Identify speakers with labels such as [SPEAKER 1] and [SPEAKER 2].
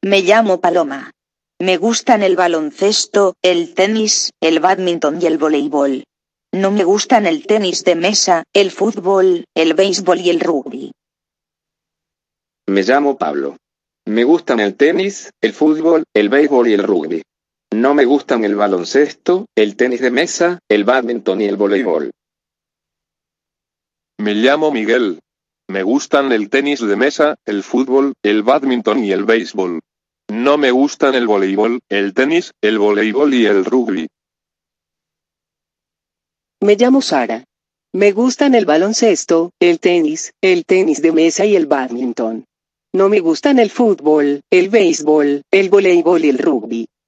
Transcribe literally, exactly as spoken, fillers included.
[SPEAKER 1] Me llamo Paloma. Me gustan el baloncesto, el tenis, el bádminton y el voleibol. No me gustan el tenis de mesa, el fútbol, el béisbol y el rugby.
[SPEAKER 2] Me llamo Pablo. Me gustan el tenis, el fútbol, el béisbol y el rugby. No me gustan el baloncesto, el tenis de mesa, el bádminton y el voleibol.
[SPEAKER 3] Me llamo Miguel. Me gustan el tenis de mesa, el fútbol, el bádminton y el béisbol. No me gustan el voleibol, el tenis, el voleibol y el rugby.
[SPEAKER 4] Me llamo Sara. Me gustan el baloncesto, el tenis, el tenis de mesa y el bádminton. No me gustan el fútbol, el béisbol, el voleibol y el rugby.